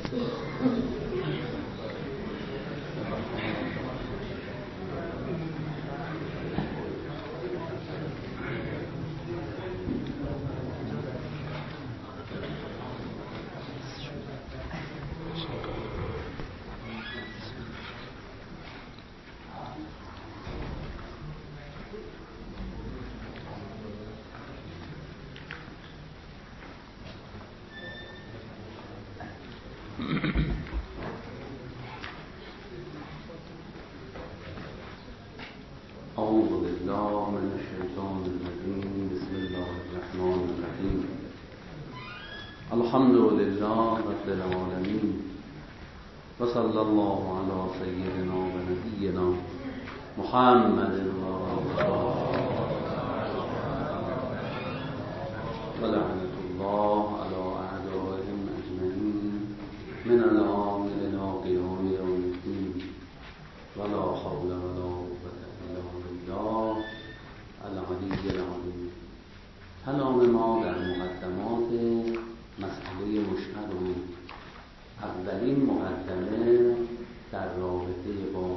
أعوذ بالله من الشيطان الرجيم. بسم الله الرحمن الرحيم. الحمد لله رب العالمين، وصلى الله على سيدنا ونبينا محمد ولعنة الله على أعدائهم أجمعين من الآن إلى قيام يوم الدين، ولا حول ولا قوة إلا بالله العلی العظیم. کلام ما در مقدمات مسئله مشتق بود. اولین مقدمه در رابطه با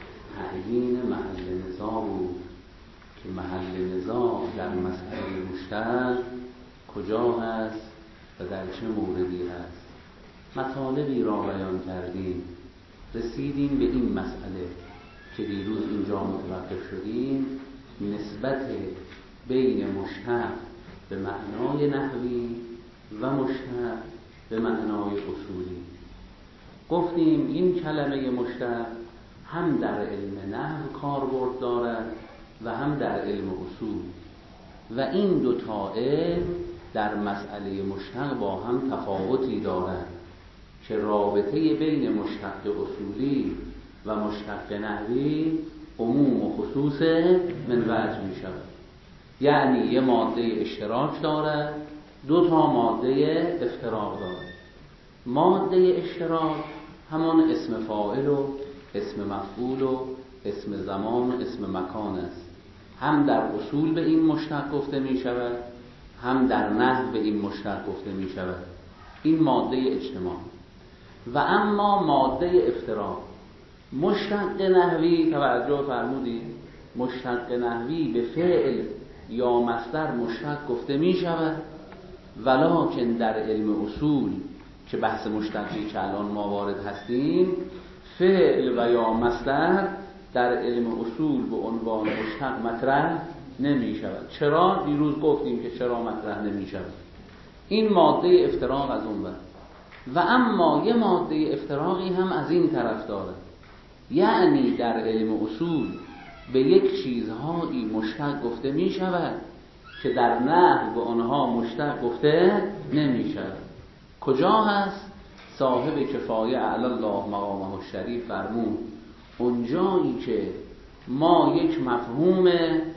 تعیین محل نزاع بود که محل نزاع در مسئله مشتق کجا هست و در چه موردی هست. مطالبی را بیان کردیم، رسیدیم به این مسئله که دیروز اینجا متوقف شدیم، نسبت بین مشتق به معنای نحوی و مشتق به معنای اصولی. گفتیم این کلمه مشتق هم در علم نحو کاربرد دارد و هم در علم اصول، و این دو تا علم در مسئله مشتق با هم تفاوتی دارند که رابطه بین مشتق اصولی و مشتق نحوی عموم و خصوص من وجه می شود. یعنی یه ماده اشتراک دارد، دو تا ماده افتراق دارد. ماده اشتراک همان اسم فاعل و اسم مفعول و اسم زمان و اسم مکان است. هم در اصول به این مشتق گفته می شود، هم در نحو به این مشتق گفته می شود. این ماده اجتماع. و اما ماده افتراق، مشتق نحوی، توجه فرمودید، مشتق نحوی به فعل یا مصدر مشتق گفته می شود، ولکن در علم اصول که بحث مشتقی که الان ما وارد هستیم، فعل و یا مصدر در علم اصول به عنوان مشتق مطرح نمی شود. چرا؟ دیروز گفتیم که چرا مطرح نمی شود. این ماده افتراق از اون بر. و اما یه ماده افتراقی هم از این طرف داره، یعنی در علم اصول به یک چیزهایی مشتق گفته می شود که در نحو به آنها مشتق گفته نمی شود. کجا هست؟ صاحب کفایه اعلی الله مقامه الشریف فرمود اونجایی که ما یک مفهوم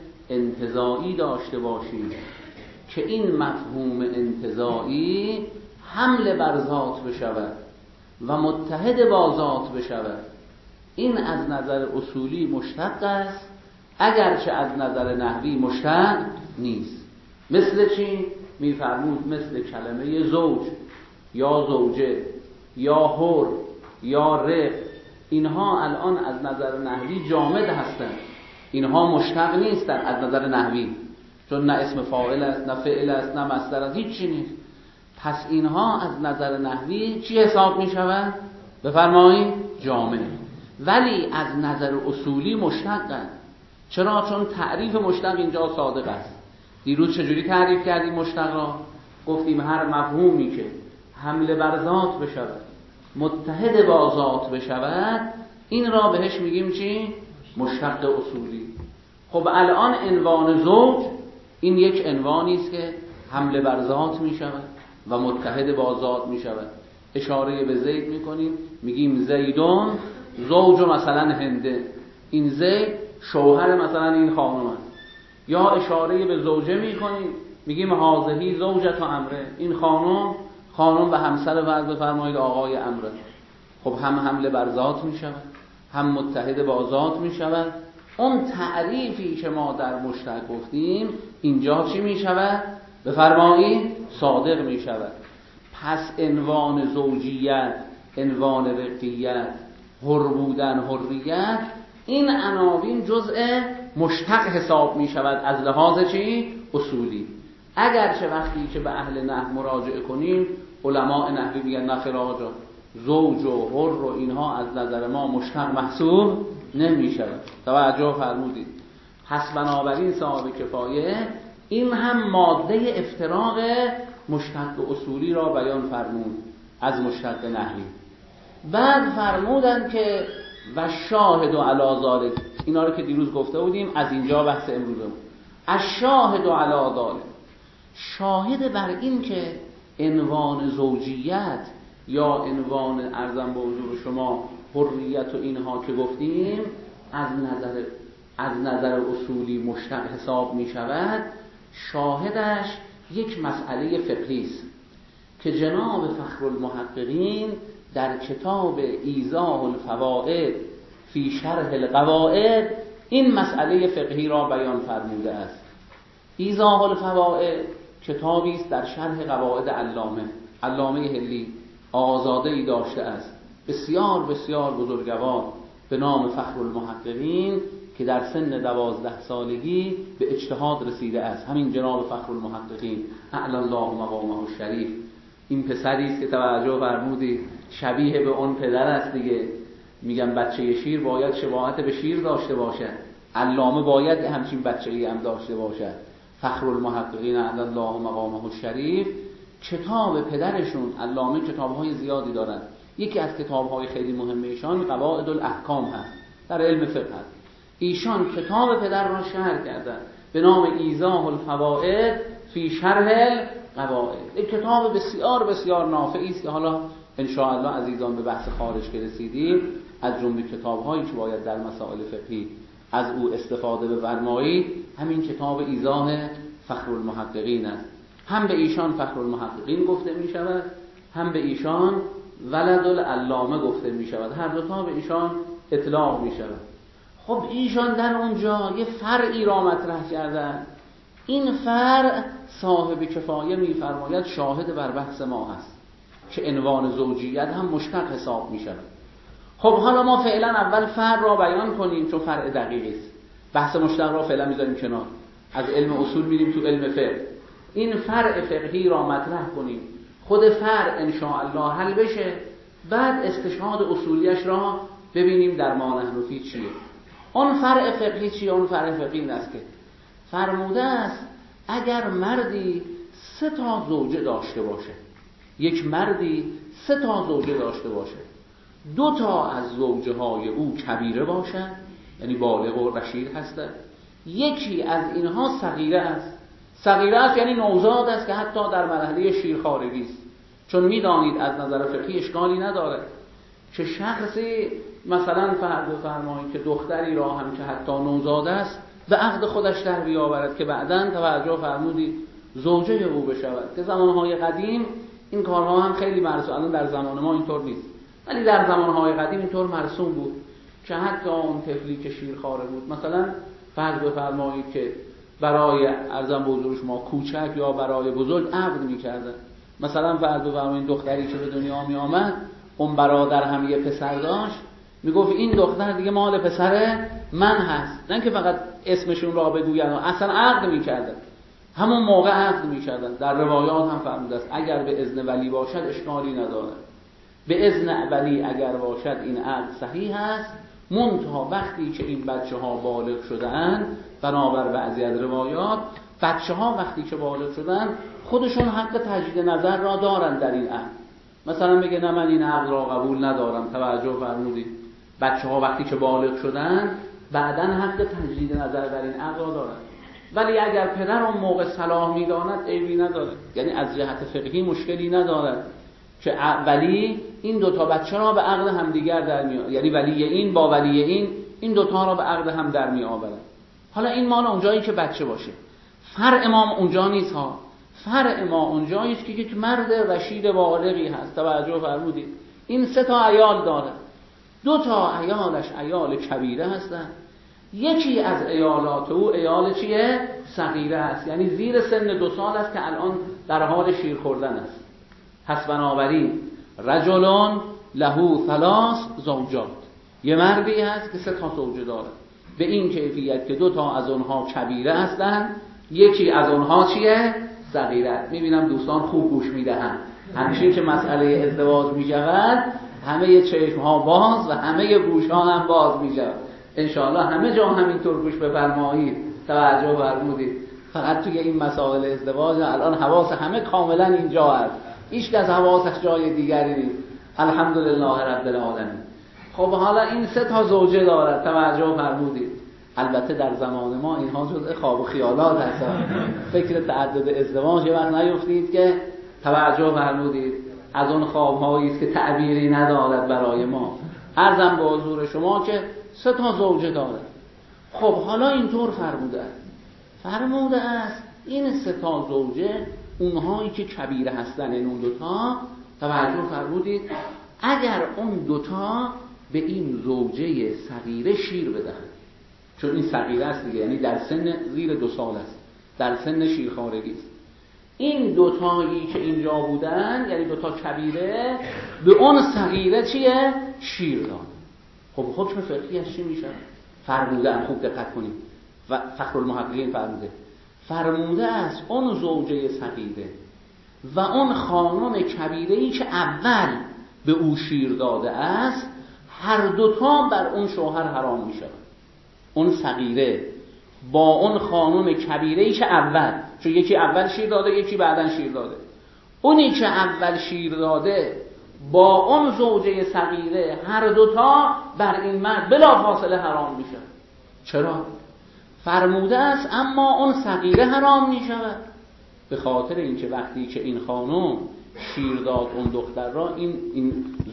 انتزاعی داشته باشیم که این مفهوم انتزاعی حمل بر ذات بشود و متحد با ذات بشود، این از نظر اصولی مشتق است، اگرچه از نظر نحوی مشتق نیست. مثل چی؟ میفرمود مثل کلمه زوج یا زوجه یا حر یا رق، اینها الان از نظر نحوی جامد هستند، اینها مشتق نیستند از نظر نحوی، چون نه اسم فاعل است، نه فعل است، نه مصدر است، هیچی نیست. پس اینها از نظر نحوی چی حساب می شود؟ بفرمایید جامد. ولی از نظر اصولی مشتقند. چرا؟ چون تعریف مشتق اینجا صادق است. دیروز چجوری تعریف کردیم مشتق را؟ گفتیم هر مفهومی که حمله بر ذات بشود، متحد با ذات بشود، این را بهش میگیم چی؟ مشتق اصولی. خب الان عنوان زوج این یک عنوانی است که حمله بر ذات میشود و متحد با ذات میشود. اشاره به زید میکنیم، میگیم زیدون زوج مثلا هنده، این زید شوهر مثلا این خانم است. یا اشاره به زوجه میکنیم، میگیم هازهی زوجت امره، این خانم به همسر فرض بفرمایید آقای امره. خب هم حمله بر ذات میشود، هم متحد با ذات میشود. اون تعریفی که ما در مشتق گفتیم اینجا چی میشود؟ بفرمایید صادق میشود. پس عنوان زوجیت عنوان رقیت، حر بودن، حریت، این عناوین جزء مشتق حساب می شود از لحاظ چی؟ اصولی. اگرچه وقتی که به اهل نحو مراجعه کنیم علماء نحوی میگن نخیر آقا جان، زوج و حر و اینها از نظر ما مشتق محسوب نمی شود. توجه فرمودید. پس بنابراین صاحب کفایه این هم ماده افتراق مشتق اصولی را بیان فرمود از مشتق نحوی. بعد فرمودن که و شاهد و علی ذالک، اینا رو که دیروز گفته بودیم، از اینجا بحث امروزمون. الشاهد و علی ذالک، شاهد بر این که عنوان زوجیت یا عنوان ارزم به حضور شما حریت و اینها که گفتیم از نظر اصولی مشتق حساب می شود. شاهدش یک مسئله فقهی است که جناب فخرالمحققین در کتاب ایضاح الفوائد فی شرح القواعد این مسئله فقهی را بیان فرموده است. ایضاح الفوائد کتابی است در شرح قواعد علامه هلی، آزاده‌ای داشته است بسیار بسیار بزرگوار به نام فخرالمحققین که در سن 12 سالگی به اجتهاد رسیده است. همین جناب فخرالمحققین اعلی الله مقامه الشریف، این پسری است که توجه فرمودید شبیه به اون پدر است دیگه. میگم بچه شیر باید شباهت به شیر داشته باشد، علامه باید همچین بچه‌ای هم داشته باشد. فخرالمحققین اعلی الله مقامه الشریف، کتاب پدرشون علامه کتاب‌های زیادی دارند. یکی از کتاب‌های خیلی مهم ایشان قواعد الاحکام هست، در علم فقه هست. ایشان کتاب پدر را شرح کردند به نام ایضاح الفوائد فی شرح القواعد. یک کتاب بسیار بسیار نافعی است که حالا ان شاء الله عزیزان به بحث خارج که رسیدیم از جمله کتاب‌هایی که باید در مسائل فقهی از او استفاده بفرمایید همین کتاب ایضاح فخرالمحققین است. هم به ایشان فخرالمحققین گفته می شود، هم به ایشان ولد العلامه گفته می شود. هر دو تا به ایشان اطلاق می شود. خب ایشان در اونجا یه فرعی را مطرح کردن. این فرع صاحب کفایه می فرماید شاهد بر بحث ما هست که عنوان زوجیت هم مشتق حساب می شود. خب حالا ما فعلا اول فرع را بیان کنیم چون فرع دقیقی است. بحث مشتق را فعلا میذاریم کنار، از علم اصول میریم تو علم فقه. این فرع فقهی را مطرح کنیم، خود فرع ان شاء الله حل بشه، بعد استشهاد اصولیش را ببینیم در ما نحن فی چیه. اون فرع فقهی چیه؟ اون فرع فقهی این است که فرموده است اگر مردی 3 تا زوجه داشته باشه، یک مردی 3 تا زوجه داشته باشه، 2 تا از زوجه های او کبیره باشند یعنی بالغ و رشید هستند، یکی از اینها صغیره است. صغیره است یعنی نوزاد است که حتی در مرحله شیرخوارگی است. چون میدانید از نظر فقهی اشکالی نداره که شخصی مثلا فرمایید که دختری را هم که حتی نوزاد است به عقد خودش در بیاورد که بعداً توجه فرمودید زوجه او بشود، که زمانهای قدیم این کارها هم خیلی مرسوم، الان در زمان ما اینطور نیست ولی در زمانهای قدیم اینطور مرسوم بود که حتی اون طفلی که شیرخواره بود مثلا فرض بفرمایید که برای ارزم به حضور شما کوچک یا برای بزرگ عقد می‌کردن. مثلا فرض بفرمایید دختری که به دنیا می آمد اون برادر هم یه پسر داشت، میگفت این دختر دیگه مال پسر من هست، نه که فقط اسمشون را بگوین، اصلا عقد می‌کردن، همون موقع عقد می‌کردن. در روایات هم فرموده است اگر به اذن ولی باشد اشکالی نداره، به اذن ولی اگر باشد این عقد صحیح است، منتها وقتی که این بچه‌ها بالغ شدند، بنابر بعضی از روایات بچه‌ها وقتی که بالغ شدند خودشون حق تجدید نظر را دارن در این عقد. مثلا بگه نه من این عقد را قبول ندارم، توجه فرمودید، بچه‌ها وقتی که بالغ شدند بعداً حق تجدید نظر در این عقد را دارن. ولی اگر پدر اون موقع صلاح می‌داند عیبی نداره، یعنی از جهت فقهی مشکلی ندارد که ولی این 2 تا بچه را به عقد همدیگر در میآورد، یعنی ولی این با ولی این 2 تا را به عقد هم در میآورد. حالا این مال اونجایی که بچه باشه، فرع ما اونجا نیست ها، فرع ما اونجایی است که یک مرد رشید بالغی هست، توجه فرمودید، این 3 تا عیال داره، 2 تا عیالش عیال کبیره هستند، یکی از عیالات او عیال چیه؟ صغیره است، یعنی زیر سن 2 سال است که الان در حال شیر خوردن است. پس بنابراین رجلون له 3 زوجات، یه مردی هست که 3 زوجه داره، به این کیفیت که 2 از اونها کبیره هستن، یکی از اونها چیه؟ صغیره. میبینم دوستان خوب گوش میدهن. همیشه که مسئله ازدواج میشود همه چشم ها باز و همه گوش ها هم باز میشود. انشاءالله همه جا همینطور گوش بفرمایید، توجه فرمودید. فقط توی این مسائل ازدواج الان حواس همه کاملا اینجا هست، هیچ کس حواسش جای دیگری نیست. الحمدلله رب العالمین. خب حالا این 3 زوجه دارد، توجه فرمودید. البته در زمان ما اینها جزء خواب و خیالات هستند. فکر تعدد ازدواج یه وقت نیفتید که توجه فرمودید از اون خواب‌هایی است که تعبیری ندارد برای ما. عرضم به حضور شما که 3 زوجه دارد. خب حالا اینطور فرموده است این 3 زوجه اونهایی که کبیره هستن، این 2 توجه فرمودید، اگر اون 2 به این زوجه صغیره شیر بدهند، چون این صغیره است دیگه، یعنی در سن زیر 2 سال است، در سن شیرخوارگی است، این 2 که اینجا بودن، یعنی 2 کبیره، به اون صغیره چیه؟ شیر داد. خب حکم فقهیش چی میشه؟ فرمودن، خوب دقت کنید، و فخرالمحققین فرموده است اون زوجه صغیره و اون خانم کبیره‌ای که اول به او شیر داده است، هر 2 بر اون شوهر حرام میشه. اون صغیره با اون خانم کبیره‌ای که اول، چون یکی اول شیر داده یکی بعدن شیر داده، اونی که اول شیر داده با اون زوجه صغیره هر 2 بر این مرد بلا فاصله حرام میشه. چرا؟ فرموده است اما اون صغیره حرام میشود به خاطر اینکه وقتی که این خانم شیر داد اون دختر را، این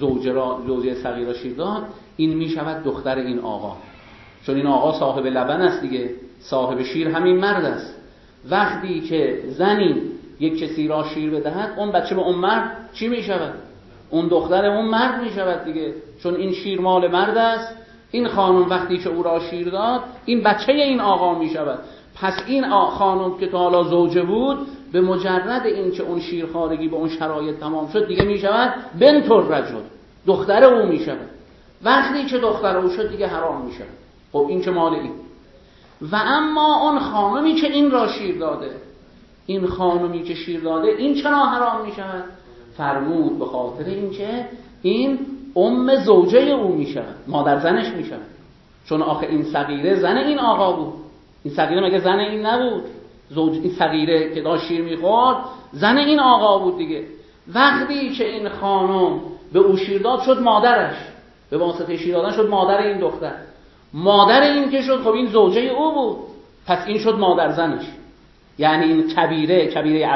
زوجه صغیره شیر داد، این میشود دختر این آقا، چون این آقا صاحب لبن است دیگه، صاحب شیر همین مرد است. وقتی که زنی یک کسی را شیر بدهد، اون بچه به اون مرد چی میشود؟ اون دختر اون مرد میشود دیگه، چون این شیر مال مرد است. این خانم وقتی که او را شیر داد، این بچه این آقا میشود. پس این خانم که تا حالا زوجه بود، به مجرد این که اون شیرخوارگی به اون شرایط تمام شد دیگه میشود بنت الرجل، دختر او میشود. وقتی که دختر او شد دیگه حرام میشود. خب این که مال این. و اما اون خانمی که این را شیر داده، این خانمی که شیر داده، این چرا حرام میشود؟ فرمود به خاطر اینکه این زوجه او میشود، مادر زنش میشود. چون آخه این صغیره زن این آقا بود. این صغیره مگه زن این نبود؟ این صغیره که داشت شیر میخورد زن این آقا بود دیگه. وقتی که این خانم به او شیر داد شد مادرش، به واسطه شیر دادن شد مادر این دختر. مادر این که شد، خب این زوجه او بود، پس این شد مادر زنش. یعنی این کبیره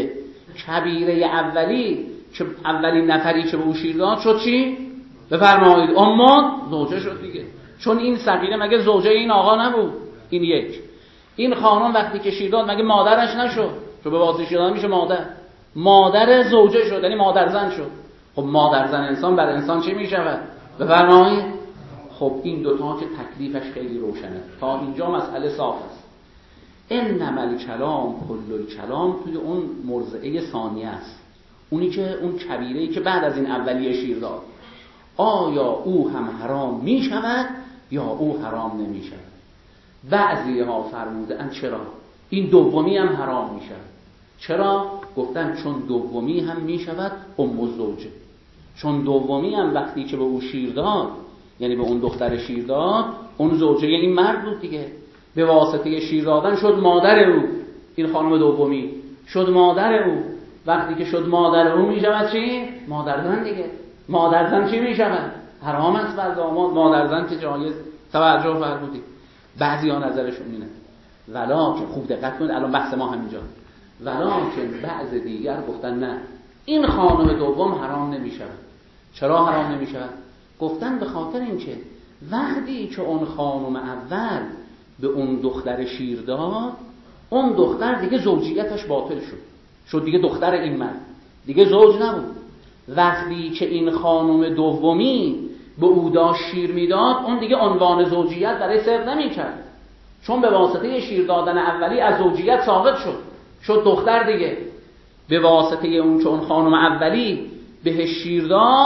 اولی که اولین نفری که به او شیر داد شد چی؟ بفرمایید زوجه شد دیگه، چون این صغیره مگه زوجه این آقا نبود؟ این یک. این خانم وقتی که شیر داد مگه مادرش نشد؟ چون به واسطه شیر دادن میشه مادر زوجه شد، یعنی مادر زن شد. خب مادر زن انسان بر انسان چی میشود؟ بفرمایید. خب این 2 که تکلیفش خیلی روشنه، تا اینجا مسئله صاف است. انما الکلام کل الکلام توی اون مرضعه ثانیه است، اونی که اون کبیره‌ای که بعد از این اولیه شیر داد، آیا او هم حرام می شود یا او حرام نمی شود؟ بعضی ها فرمودند چرا؟ این دومی هم حرام می شود. چرا؟ گفتن چون دومی هم می شود الزوجه، چون دومی هم وقتی که به او شیر داد، یعنی به اون دختر شیر داد، اون زوجه این مرد بود دیگه، به واسطه شیر دادن شد مادر او. این خانم دومی شد مادر او. وقتی که شد مادر او می شود چی؟ مادر زن دیگه. مادر زن چی می شود؟ حرام است بر داماد. مادر زن که جایز. توجه فرمودید. بعضی ها نظرشون اینه، ولکن خوب دقت کنید، الان بحث ما همینجا، ولکن بعض دیگر گفتن نه، این خانم دوم حرام نمی شود. چرا حرام نمی شود؟ گفتن به خاطر اینکه وقتی که اون خانم اول به اون دختر شیر داد، اون دختر دیگه زوجیتش باطل شد دیگه دختر این مرد، دیگه زوج نبود. وقتی که این خانم دومی به او داشت شیر میداد، اون دیگه عنوان زوجیت برای صرف نمی‌کرد، چون به واسطه شیر دادن اولی از زوجیت ساقط شد دختر دیگه. به واسطه اون که اون خانم اولی بهش شیر داد،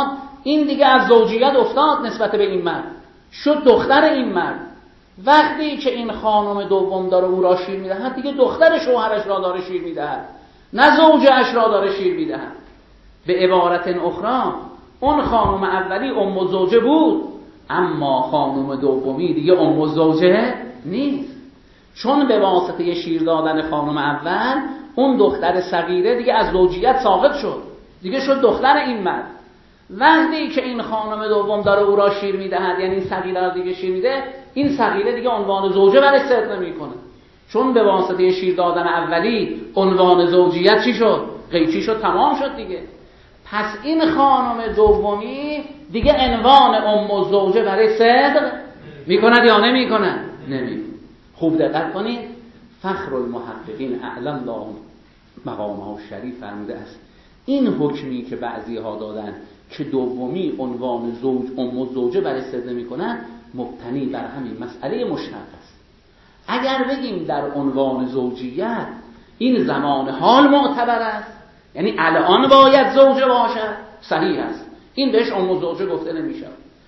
این دیگه از زوجیت افتاد نسبت به این مرد، شد دختر این مرد. وقتی که این خانم دوم داره او را شیر میدهد، دیگه دختر شوهرش را داره شیر میدهد، نه زوجش را داره شیر میدهد. به عبارت اخرى اون خانم اولی ام الزوجه بود، اما خانم دومی دیگه ام الزوجه نیست، چون به واسطه شیر دادن خانم اول اون دختر صغیره دیگه از زوجیت ساقط شد، دیگه شد دختر این مرد. وقتی که این خانم دوم داره او را شیر میدهد، یعنی این صغیره را دیگه شیر میده، این صغیره دیگه عنوان زوجه برش صدق نمیکنه، چون به واسطه شیر دادن اولی عنوان زوجیت چی شد؟ قیچی شد، تمام شد دیگه. پس این خانم دومی دیگه عنوان ام الزوجه برای صدق میکند یا نمیکند؟ نمیکند. خوب دقت کنید، فخر المحققین اعلم الله مقامه شریف فرموده است این حکمی که بعضی ها دادن که دومی عنوان زوج ام الزوجه برای صدق میکنن مبتنی بر همین مسئله مشترک است. اگر بگیم در عنوان زوجیت این زمان حال معتبر است، یعنی الان باید زوجه باشد، صحیح است، این بهش ام الزوجه گفته نمیشه.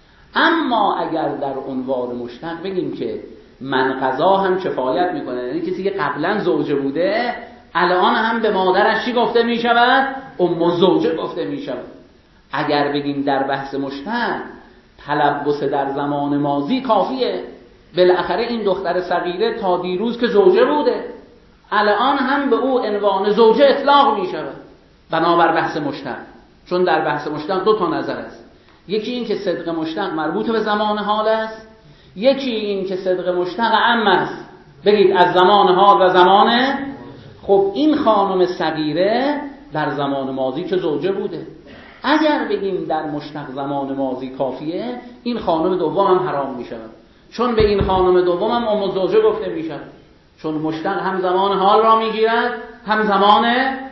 اما اگر در عنوان مشترک بگیم که من قضا هم کفایت میکنه، یعنی کسی که قبلا زوجه بوده الان هم به مادرش چی گفته میشود؟ ام الزوجه گفته میشود. اگر بگیم در بحث مشترک تلبس در زمان ماضی کافیه، بالاخره این دختر صغیره تا دیروز که زوجه بوده، الان هم به او عنوان زوجه اطلاق میشود بنابر بحث مشترک. چون در بحث مشترک دو تا نظر است، یکی این که صدق مشترک مربوط به زمان حال است، یکی این که صدق مشترک عام است، بگید از زمان حال و زمان. خب این خانم صغیره در زمان ماضی که زوجه بوده، اگر بگیم در مشتق زمان ماضی کافیه، این خانم دوم هم حرام می شود، چون به این خانم دوم هم ام الزوجه گفته می شود، چون مشتق هم زمان حال را می گیرد هم زمان،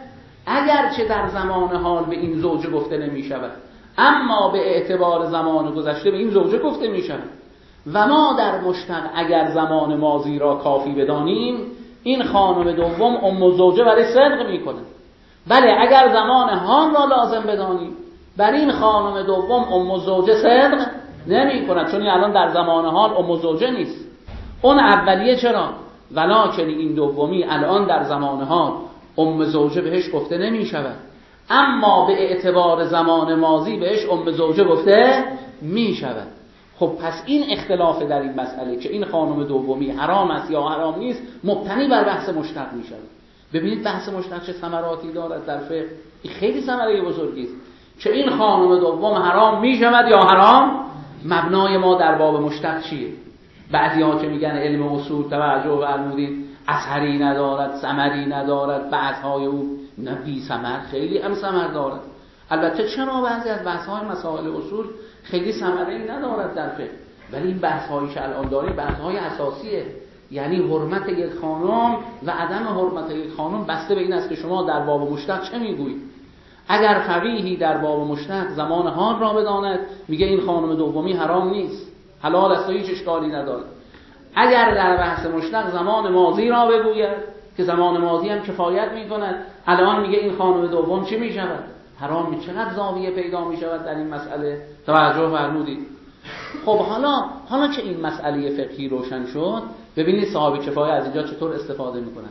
اگرچه در زمان حال به این زوجه گفته نمی شود، اما به اعتبار زمان گذشته به این زوجه گفته می شود. و ما در مشتق اگر زمان ماضی را کافی بدانیم، این خانم دوم ام الزوجه برای صدق می کنه. بله اگر زمان حال را لازم بدانیم، بر این خانم دوم ام الزوجه صدق نمی کند، چون الان در زمان حال ام الزوجه نیست. اون اولیه چرا؟ ولکن این دومی الان در زمان حال ام زوجه بهش گفته نمی شود، اما به اعتبار زمان ماضی بهش ام زوجه گفته می شود. خب پس این اختلاف در این مسئله که این خانم دومی حرام است یا حرام نیست مبتنی بر بحث مشتق می شود. ببینید بحث مشتق چه ثمراتی دارد در فقه، این خیلی ثمره بزرگی است که این خانم دوم حرام می شود یا حرام. مبنای ما در باب مشتق چیه؟ بعضی ها که میگن علم اصول توجه فرمودید اثری ندارد، ثمری ندارد، بحث‌های او نه بی ثمر، خیلی هم ثمر دارد. البته چرا بعضی از بحث‌های مسائل اصول خیلی ثمری ندارد در فقه، ولی این بحث‌هایی که الان داریم بحث‌های اساسیه، یعنی حرمت یک خانم و عدم حرمت یک خانم بسته به این است که شما در باب مشتق چه میگویید. اگر فقیهی در باب مشتق زمان حال را بداند میگه این خانم دومی حرام نیست، حلال است و هیچ اشکالی ندارد. اگر در بحث مشتق زمان ماضی را بگوید که زمان ماضی هم کفایت میکند، الان میگه این خانم دوم چی میشود؟ حرام می. چقدر زاویه پیدا میشود در این مسئله، توجه فرمودید. خب حالا که این مسئله فقهی روشن شد، ببینید صاحب کفایه از اینجا چطور استفاده میکنن.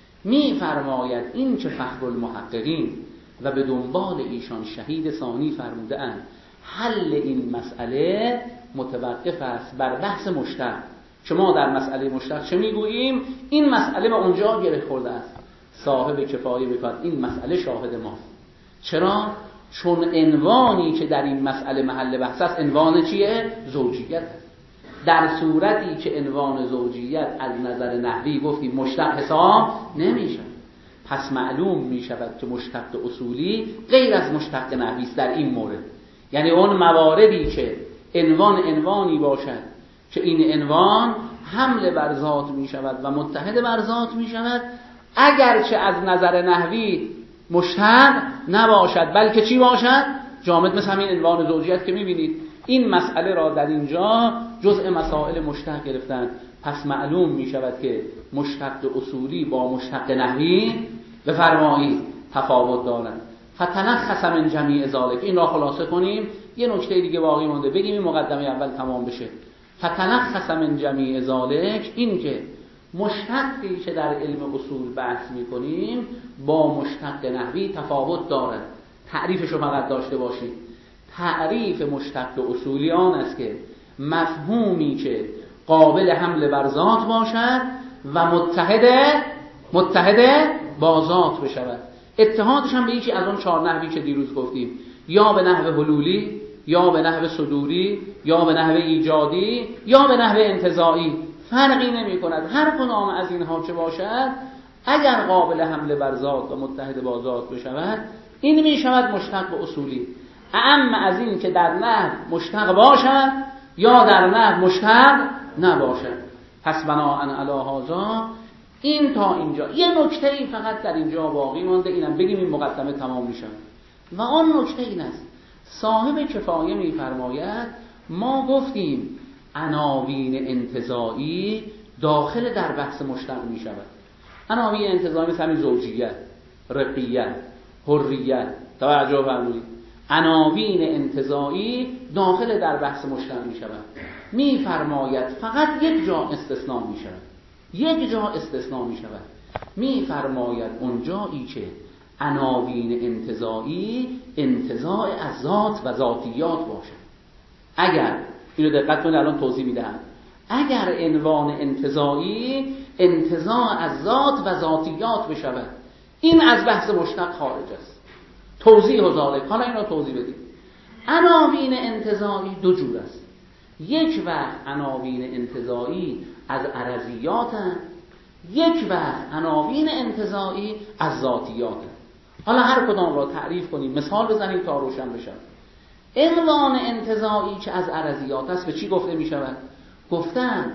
میفرماید این که فخر المحققین و به دنبال ایشان شهید ثانی فرموده اند حل این مسئله متوقف است بر بحث مشتق. که ما در مسئله مشتق چه میگوییم؟ این مسئله به اونجا گره خورده است. صاحب کفایه میگوید این مسئله شاهد ماست. چرا؟ چون عنوانی که در این مسئله محل بحث است عنوان چیه؟ زوجیت است. در صورتی که عنوان زوجیت از نظر نحوی گفتیم مشتق حساب نمیشه، پس معلوم میشود که مشتق اصولی غیر از مشتق نحوی است در این مورد. یعنی اون مواردی که عنوانی باشد که این عنوان حمل بر ذات می شود و متحد بر ذات می شود، اگرچه از نظر نحوی مشتق نباشد بلکه چی باشد؟ جامد، مثل همین عنوان زوجیت که می بینید این مسئله را در اینجا جزء مسائل مشتق گرفتند. پس معلوم می شود که مشتق اصولی با مشتق نحوی بفرمایید تفاوت دارند. فتنخص من جمیع ذالک، این را خلاصه کنیم یه نکته دیگه باقی مونده، بگیم این مقدمه اول تمام بشه. فتلخص من جمیع ذالک، این که مشتقی که در علم اصول بحث میکنیم با مشتق نحوی تفاوت داره. تعریفشو فقط داشته باشید. تعریف مشتق اصولی آن است که مفهومی که قابل حمل بر ذات باشد و متحد با ذات بشود. اتحادش هم به یکی از اون 4 نحوی که دیروز گفتیم، یا به نحو حلولی، یا به نحو صدوری، یا به نحو ایجادی، یا به نحو انتزاعی، فرقی نمی کند. هر کدام از اینها چه باشد، اگر قابل حمل بر ذات و متحد با ذات بشود، این می شود مشتق اصولی. اما از این که در نحو مشتق باشد یا در نحو مشتق نباشد. پس بناءً علی هذا، این تا اینجا. یه نکته ای فقط در اینجا باقی مانده، اینم بگیم این مقدمه تمام میشه. و آن نکته این است، صاحب کفایه میفرماید ما گفتیم عناوین انتزاعی داخل در بحث مشتق می شود. عناوین انتزاعی مثل همین زوجیت، رقیت، حریت، توجه فرمایید. عناوین انتزاعی داخل در بحث مشتق می شود. می فرماید فقط یک جا استثناء می شود. یک جا استثناء می شود. می فرماید اونجایی که عناوین انتزاعی انتزاع از ذات و ذاتیات باشد. اگر اینو دقت کنید، الان توضیح میدم. اگر عنوان انتزاعی انتزاع از ذات و ذاتیات بشود، این از بحث مشتق خارج است. توضیح و ذالک. حالا اینو توضیح بدیم. عناوین انتزاعی 2 جور است. یک وقت عناوین انتزاعی از عرضیات هست، یک وقت عناوین انتزاعی از ذاتیات هست. حالا هر کدام را تعریف کنیم، مثال بزنیم تا روشن بشه. عنوان انتزاعی که از عرضیات است به چی گفته می شود؟ گفتن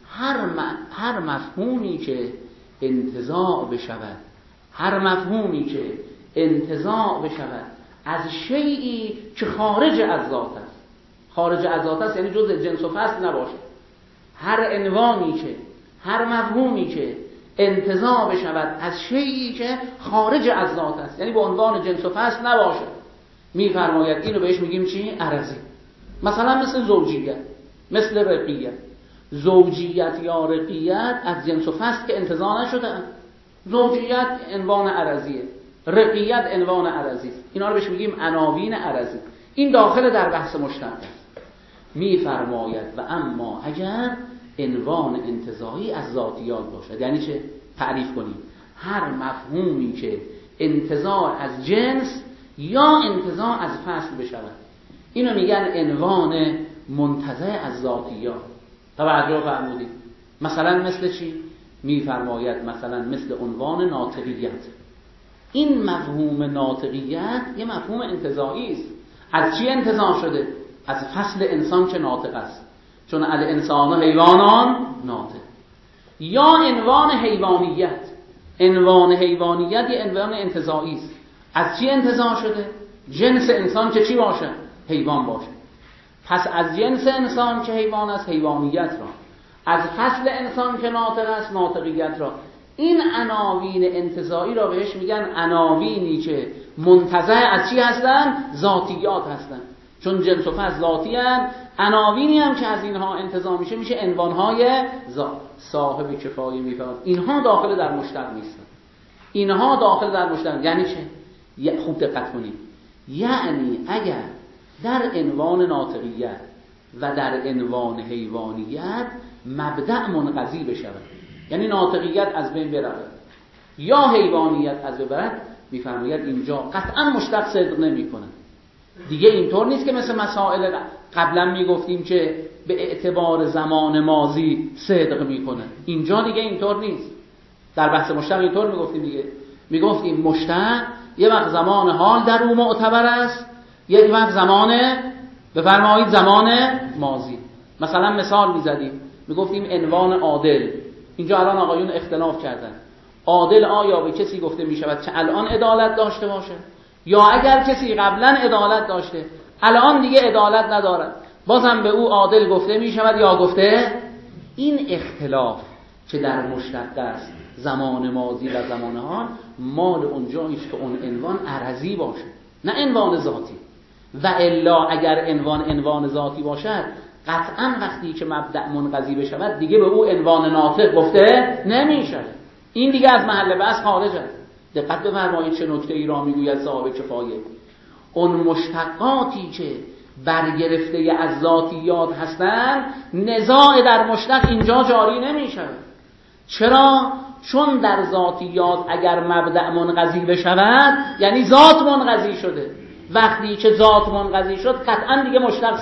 هر مفهومی که انتزاع بشود، هر مفهومی که انتزاع بشود از شیئی که خارج از ذات است. خارج از ذات است یعنی جزء جنس و فصل نباشه. هر عنوانی که، هر مفهومی که انتزاع بشود از شیئی که خارج از ذات است، یعنی به عنوان جنس و فصل نباشه، میفرماید اینو بهش میگیم چی؟ عرضی. مثلا مثل زوجیت، مثل رقیت. زوجیت یا رقیت از جنس و فصل که انتزاع نشده. زوجیت عنوان عرضیه، رقیت عنوان عرضی است. اینا رو بهش میگیم عناوین عرضی. این داخل در بحث مشتق است. میفرماید و اما اگر عنوان انتزاعی از ذاتیات باشد، یعنی چه؟ تعریف کنیم. هر مفهومی که انتزاع از جنس یا انتزاع از فصل بشود، اینو میگن عنوان منتزع از ذاتیات. توجه فرمودید. مثلا مثل چی؟ میفرماید مثلا مثل عنوان ناطقیت. این مفهوم ناطقیت یه مفهوم انتزاعی است. از چی انتزاع شده؟ از فصل انسان که ناطق است، چون الانسان حیوانان ناطق. یا عنوان حیوانیت. عنوان حیوانیت یه عنوان انتزاعی است. از چی انتزاع شده؟ جنس انسان که چی باشه؟ حیوان باشه. پس از جنس انسان که حیوان است حیوانیت را، از فصل انسان که ناطق است ناطقیت را. این عناوین انتزاعی را بهش میگن عناوینی که منتزع از چی هستن؟ ذاتیات هستن. چون جنس و فصل ذاتی هستن، عناوینی هم که از اینها انتزاع میشه عنوانهای ذات. صاحب کفایه میفرماید اینها داخل در مشتق نیستن. اینها داخل در مشتق یعنی چه؟ خوب دقت کنید. یعنی اگر در عنوان ناطقیت و در عنوان حیوانیت مبدأ منقضی بشود، یعنی ناطقیت از بین برود یا حیوانیت از بین برود، میفرماید اینجا قطعا مشتق صدق نمیکنه. دیگه اینطور نیست که مثل مسائل قبلا میگفتیم که به اعتبار زمان ماضی صدق میکنه. اینجا دیگه اینطور نیست. در بحث مشتق اینطور میگفتیم دیگه. میگفتیم مشتق یه وقت زمان حال در او معتبر است، یک وقت بفرمایید زمان ماضی. مثلا مثال میزدیم، میگفتیم عنوان عادل. اینجا الان آقایون اختلاف کردن. عادل آیا به کسی گفته میشود که الان عدالت داشته باشه، یا اگر کسی قبلا عدالت داشته الان دیگه عدالت ندارد بازم به او عادل گفته میشود یا گفته؟ این اختلاف که در مشتق است، زمان ماضی و زمان حال، مال اونجاییست که اون عنوان عرضی باشه، نه عنوان ذاتی. و الا اگر عنوان ذاتی باشد قطعا وقتی که مبدأ منقضی بشود دیگه به او عنوان ناطق گفته نمیشه. این دیگه از محل بحث خارج است. دقت بفرمایید چه نکته ای را میگوید صاحب کفایه. اون مشتقاتی که برگرفته از ذاتیات هستند نزاع در مشتق اینجا جاری نمیشه. چرا؟ چون در ذاتیات اگر مبدأ منقضی بشود یعنی ذات منقضی شده. وقتی که ذات منقضی شد قطعا دیگه مشتق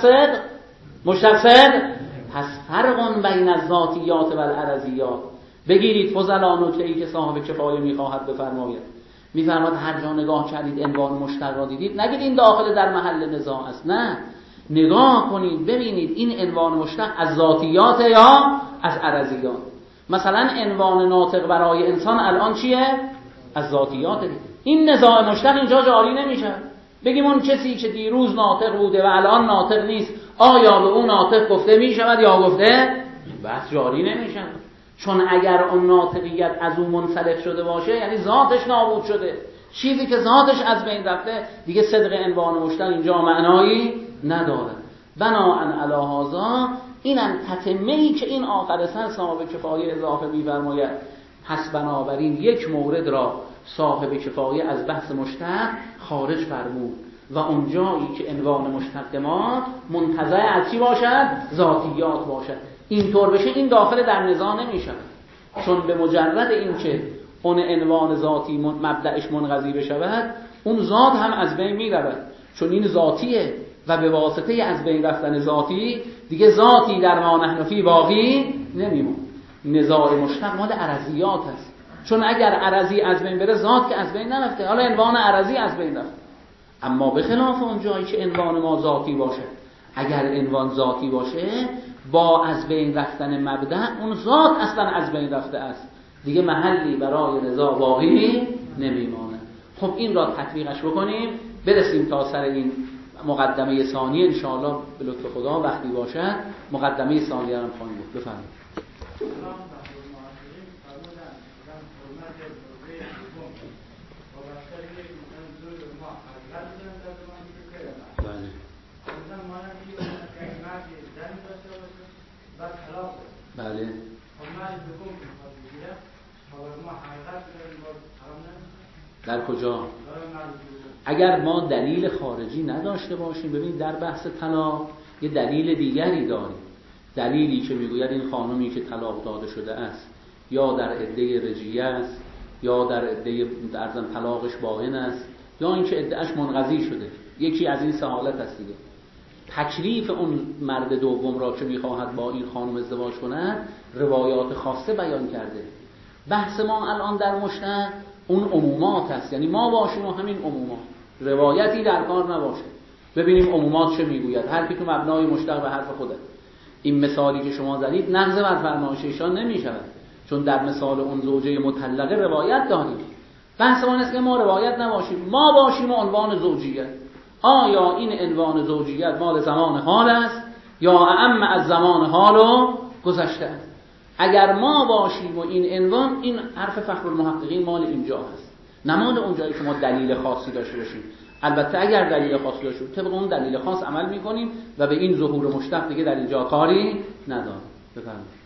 صدق. پس فرق بین الذاتیات و العرضیات. بگیرید فضلا نکته‌ای که صاحب کفایه میخواهد بفرماید. میفرماد هر جا نگاه کردید عنوان مشتق را دیدید نگید این داخل در محل نزاع است، نه، نگاه کنید ببینید این عنوان مشتق از ذاتیات یا از عرضیات. مثلا عنوان ناطق برای انسان الان چیه؟ از ذاتیات. این نزاع مشتق اینجا جاری نمیشه. بگیم اون کسی که دیروز ناطق بوده و الان ناطق نیست آیا به اون ناطق گفته میشود یا گفته؟ بحث جاری نمیشه. چون اگر اون ناطقیت از اون منسلخ شده باشه یعنی ذاتش نابود شده. چیزی که ذاتش از بین رفته دیگه صدق عنوان مشتق اینجا معنایی نداره. بناءً علی هذا اینم تتمه‌ای که این آخر سر صاحب کفایه اضافه می‌فرماید. پس بنابراین یک مورد را صاحب کفایه از بحث مشتق خارج فرمود و اون جایی که عنوان مشتق ما منتزع از چی باشد؟ ذاتیات باشد. اینطور بشه این داخل در نزاع نمیشه. چون به مجرد این که اون عنوان ذاتی مبدأش منقضی بشود اون ذات هم از بین میرود. چون این ذاتیه و به واسطه از بین رفتن ذاتی دیگه ذاتی در ما نحن فی باقی نمیمونه. نزاع مشتق مال عرضیات است. چون اگر عرضی از بین بره ذات که از بین نرفته، حالا عنوان عرضی از بین رفته. اما به خلاف اون جایی که عنوان ما ذاتی باشه، اگر عنوان ذاتی باشه با از بین رفتن مبدأ اون ذات اصلا از بین رفته است، دیگه محلی برای نزاع باقی نمیمانه. خب این را تطبیقش بکنیم برسیم تا سر این مقدمه ثانیه ان شاء الله به لطف خدا وقتی باشد مقدمه ثانیه رو خواهیم گفت. بفرمایید. بله. در کجا؟ اگر ما دلیل خارجی نداشته باشیم، ببینید در بحث طلاق یه دلیل دیگری داریم. دلیلی که میگوید این خانمی که طلاق داده شده است یا در عده رجیه است یا در عده درزن طلاقش باین است یا اینکه عده‌اش منقضی شده، یکی از این سه حالت است دیگه. تکلیف اون مرد دوم را که میخواهد با این خانم ازدواج کند روایات خاصه بیان کرده. بحث ما الان در مشتق اون عمومات است، یعنی ما باشیم و همین عمومات، روایتی در کار نباشه. ببینیم عمومات چه میگوید، هر کی تو مبنای مشتق به حرف خوده. این مثالی که شما زدید نقض بر فرمایش ایشان نمیشود، چون در مثال اون زوجه مطلقه روایت داریم. بحث ما است که ما روایت نباشیم، ما باشیم و عنوان زوجیت. آیا این عنوان زوجیت مال زمان حال است یا اعم از زمان حال و گذشته است؟ اگر ما باشیم و این عنوان، این حرف فخر المحققین مال اینجا هست، نه مال اون جایی که ما دلیل خاصی داشته باشیم. البته اگر دلیل خاصی داشته باشیم طبق اون دلیل خاص عمل میکنیم و به این ظهور مشتق دیگه در اینجا کاری نداریم. بفرمایید.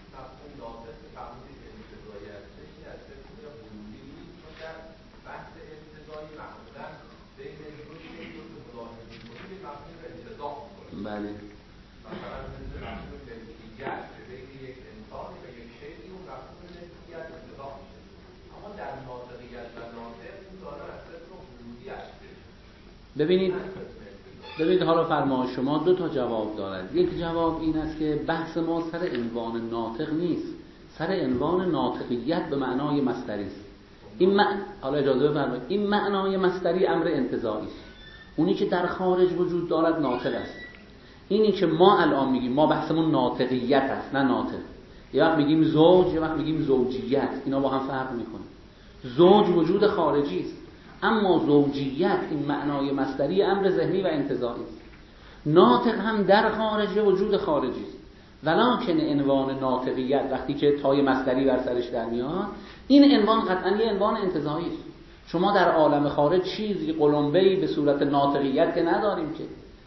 بله. ببینید حالا فرمایش شما دو تا جواب دارد. یک جواب این است که بحث ما سر عنوان ناطق نیست، سر عنوان ناطقیت به معنای مصدری است. حالا اجازه بفرمایید، این معنای مصدری امر انتزاعی است. اونی که در خارج وجود دارد ناطق است. اینی که ما الان میگیم، ما بحثمون ناطقیت است نه ناطق. یه وقت میگیم زوج، یه وقت میگیم زوجیت، اینا با هم فرق میکنه. زوج وجود خارجی است، اما زوجیت این معنای مصدری امر ذهنی و انتزاعی است. ناطق هم در خارج وجود خارجی است، ولکن عنوان ناطقیت وقتی که تای مصدری بر سرش در میاد، این عنوان قطعا یه عنوان انتزاعی است. شما در عالم خارج چیزی قلمبه‌ای به صورت ناطقیت که نداریم که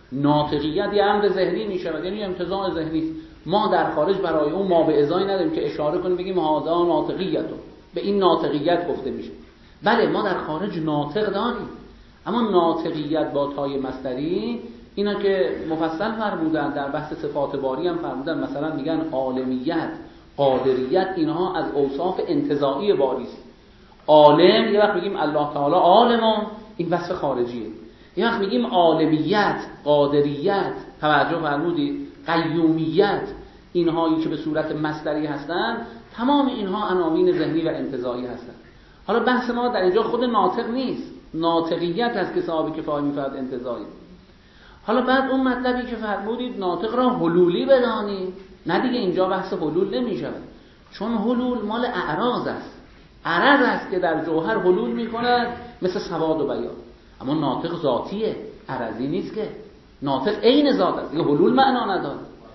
ناطقیت یه امر ذهنی میشه، یعنی انتزاع ذهنی. ما در خارج برای اون ما به ازای نداریم که اشاره کنیم بگیم هذا ناطقیتو، به این ناطقیت گفته میشه. بله ما در خارج ناطق داریم، اما ناطقیت با تای مصدری اینا که مفصل فرمودن در بحث صفات باری هم فرمودن، مثلا میگن عالمیت، قادریت، اینها از اوصاف انتزاعی باری است. عالم، یه وقت میگیم الله تعالی عالم، این وصف خارجیه. یه وقت میگیم عالمیت، قادریت، توجه فرمودید، قیومیت، اینهایی که به صورت مصدری هستن، تمام اینها عناوین ذهنی و انتزاعی هستن. حالا بحث ما در اینجا خود ناطق نیست، ناطقیت از که صاحب کفایه میفرد انتزاعی. حالا بعد اون مطلبی که فرمودید ناطق را حلولی بدانید، نه دیگه اینجا بحث حلول نمیشه، چون حلول مال اعراض است، عرض است که در جوهر حلول میکند مثل سواد و بیان. اما ناطق ذاتیه، عرضی نیست که. ناطق عین ذات است، یه حلول معنا نداره.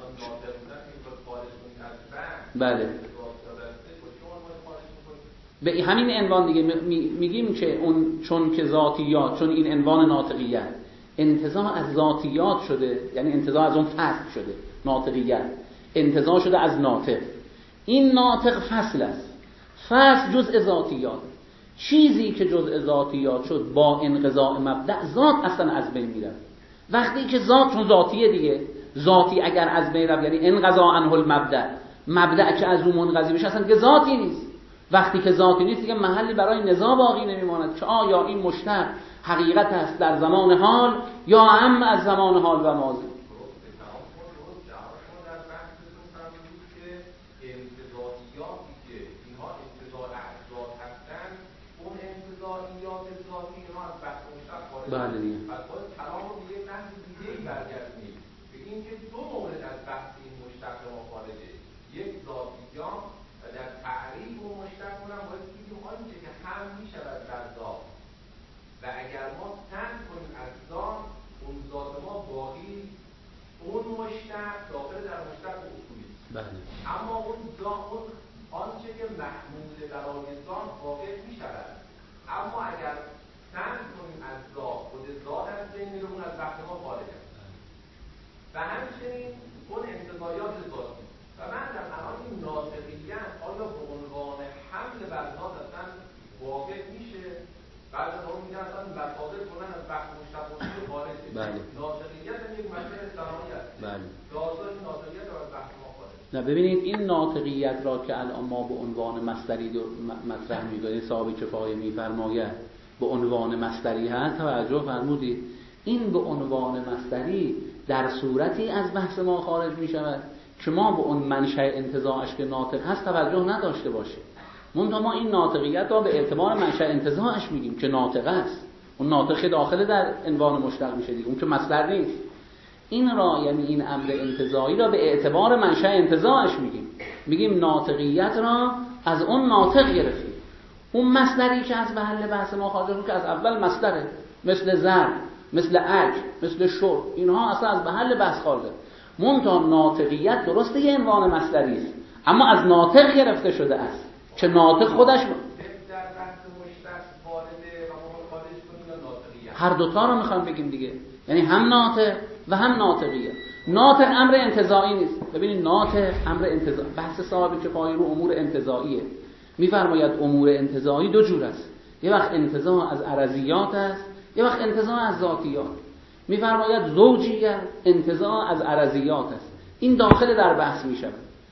بله به همین عنوان دیگه میگیم که اون چون که ذاتیات، چون این عنوان ناطقیت انتزاع از ذاتیات شده، یعنی انتزاع از اون فصل شده، ناطقیت انتزاع شده از ناطق. این ناطق فصل است، فصل جزء ذاتیات. چیزی که جزء ذاتیات شد با انقضاء مبدأ، ذات اصلا از بین میره. وقتی که ذات چون ذاتیه دیگه، ذاتی اگر از بین رفت یعنی انقضاء عنه المبدأ، مبدأ که از اون منقضی بشه اصلا که ذاتی نیست. وقتی که ذاتی نیست دیگه محلی برای نزاع باقی نمیماند که آیا این مشتق حقیقت است در زمان حال یا هم از زمان حال و ماضی. بله دیگه. پس باید کلام رو به یک نحو دیگه‌ای برگردونیم، بگیم که دو مورد از بحث این مشتق ما خارجه، یک ذاتیات و در تعریف اون مشتق اونم باید بگیم آنچه که هم میشود در ذات و اگر ما تن کنیم از ذات، اون ذات ما باقی، اون مشتق داخل در مشتق اصولی. بله. اما اون ذات آنچه که محمول برای ذات واقع میشود، اما اگر تن کنیم از ذات، خود ذات از بین میره، اون از بحث ما خارج است. و همچنین اون انتزاعیات ذاتی و من در الان این ناطقیت آیا به عنوان حمل بر ذات اصلا واقع میشه؟ بعد از اون میگن اصلا مصادر کنن از بحث مشتق خارج است. بله. ناطقیت هم یک مسئله صناعی است. بله. داستان ناطقیت از بحث ما خارج. نه ببینید این ناطقیت را که الان ما به عنوان مصدری مطرح می‌کنیم، صاحب کفایه می‌فرماید به عنوان مصدری هست، توجه فرمودید این به عنوان مصدری در صورتی از بحث ما خارج می شود که ما به اون منشأ انتزاعش که ناطق هست توجه نداشته باشه. منتها ما این ناطقیت را به اعتبار منشأ انتزاعش میگیم که ناطق است، اون ناطق داخل در عنوان مشتق میشه دیگه، اون که مصدر نیست. این را یعنی این امر انتزاعی را به اعتبار منشأ انتزاعش میگیم ناطقیت را از اون ناطق گرفتیم. اون مصدری که از محل بحث ما خارج که از اول مصدره، مثل زر، مثل اجر، مثل شرب، اینها اصلا از محل بحث خارجه. منتها ناطقیت درسته یه عنوان مصدری است، اما از ناطق گرفته شده است که ناطق خودش در بحث مشتق وارده و خارج کنیم یا ناطقیت، هر دوتا رو میخوام بگیم دیگه، یعنی هم ناطق و هم ناطقیت. ناطق امر انتزاعی نیست. ببینید ناطق امر انتزاعی، بحث صاحب کفایه رو امور انتزاعیه. میفرماید امور انتزاعی دو جور است، یه وقت انتزاع از عرضیات است، یه وقت انتزاع از ذاتیات. میفرماید زوجیت انتزاع از عرضیات است، این داخل در بحث میشه.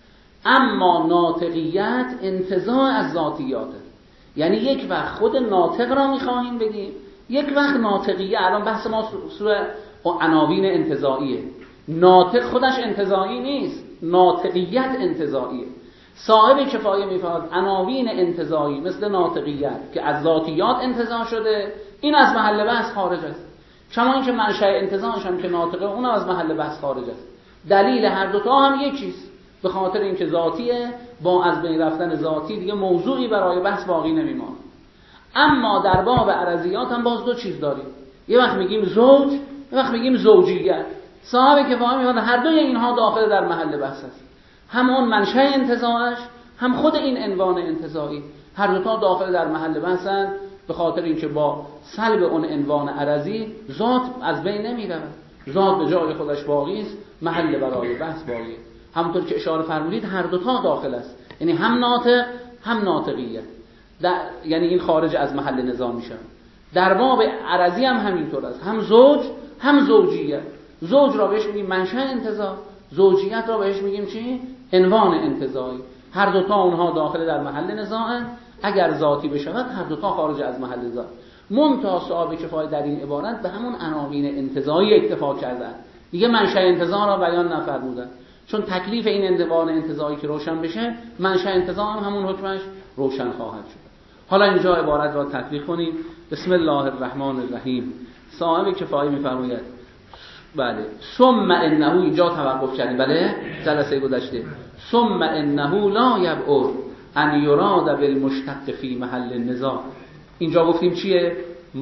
اما ناطقیت انتزاع از ذاتیات است، یعنی یک وقت خود ناطق را میخواهیم بگیم، یک وقت ناطقیه. الان بحث ما سوره عناوین انتزاعیه، ناطق خودش انتزاعی نیست، ناطقیت انتزاعیه. صاحب کفایه میفرماید عناوین انتزاعی مثل ناطقیت که از ذاتیات انتزاع شده، این از محل بحث خارج است. کما اینکه منشأ انتزاعش هم که ناطقه، اون از محل بحث خارج است. دلیل هر دوتا هم یکیست، به خاطر اینکه ذاتیه، با از بین رفتن ذاتی دیگه موضوعی برای بحث باقی نمیمونه. اما در باب عرضیات هم باز دو چیز داریم، یه وقت میگیم زوج، یه وقت میگیم زوجیت. صاحب کفایه میفرماید هر دوی اینها داخل در محل بحث است، هم اون منشأ انتزاعش، هم خود این عنوان انتزاعی، هر دو تا داخل در محل بحثن. به خاطر اینکه با سلب اون عنوان عرضی ذات از بین نمیره. ذات به جای خودش باقی است، محل برای بحث باقی. همونطور که اشاره فرمودید هر دوتا داخل است، یعنی هم ناطق هم ناطقیت، یعنی این خارج از محل نزاع میشه. در باب عرضی هم همینطور است، هم زوج هم زوجیت. زوج را بهش میگیم منشأ انتزاع، زوجیت را بهش میگیم چی؟ عنوان انتزاعی. هر دوتا اونها داخل در محل نزاعن. اگر ذاتی بشود هر دوتا خارج از محل نزاع. منتها صاحب کفایه در این عبارت به همون عناوین انتزاعی اکتفا کردن، دیگه منشأ انتزاع را بیان نفرمودن، چون تکلیف این عنوان انتزاعی که روشن بشه، منشأ انتزاع هم همون حکمش روشن خواهد شد. حالا اینجا عبارت را تطبیق کنیم. بسم الله الرحمن الرحیم. صاحب کفایه میفرماید بله ثم انه، اینجا توقف کردیم بله جلسه گذشته، ثم انه لا یبعد ان یراد بالمشتق فی محل النزاع. اینجا گفتیم چیه؟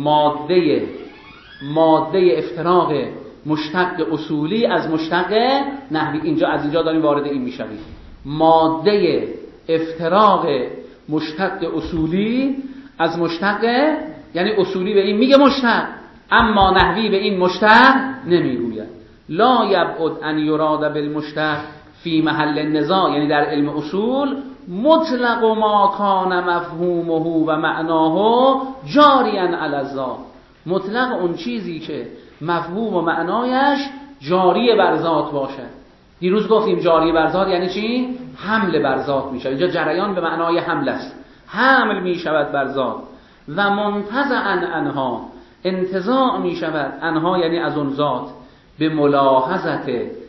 ماده افتراق مشتق اصولی از مشتق نحوی. اینجا از اینجا داریم وارد این میشویم. ماده افتراق مشتق اصولی از مشتق، یعنی اصولی به این میگه مشتق، اما نحوی به این مشتق نمیگوید. لا یبعد ان یراد بالمشتق فی محل النزاع، یعنی در علم اصول مطلق ما کان مفهومه و معناه جاریا علی الذات. مطلق اون چیزی که مفهوم و معنایش جاری بر ذات باشد. دیروز گفتیم جاری بر ذات یعنی چی؟ حمل بر ذات میشه. اینجا جریان به معنای حمل است، حمل میشود بر ذات. و منتزعا انها، انتزاع میشود انها یعنی از اون ذات، به ملاحظت